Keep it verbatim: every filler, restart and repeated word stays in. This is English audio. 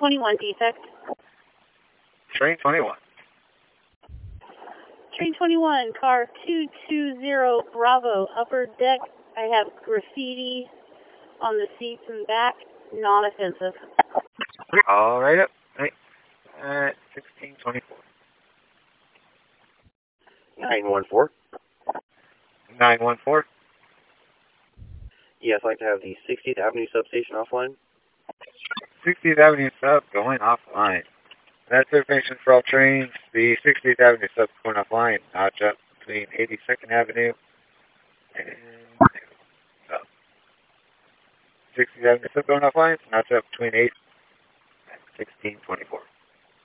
twenty-one defect. Train twenty-one. Train twenty-one, car two two zero Bravo, upper deck. I have graffiti on the seats and back, non-offensive. All right up. Right. At sixteen twenty-four. nine one four. nine one four. Yes, I'd like to have the sixtieth Avenue substation offline. sixtieth Avenue sub going offline. That's information for all trains. The sixtieth Avenue sub going offline. Notch up between eighty-second Avenue and sub. sixtieth Avenue sub going offline. Notch up between eight and sixteen twenty-four.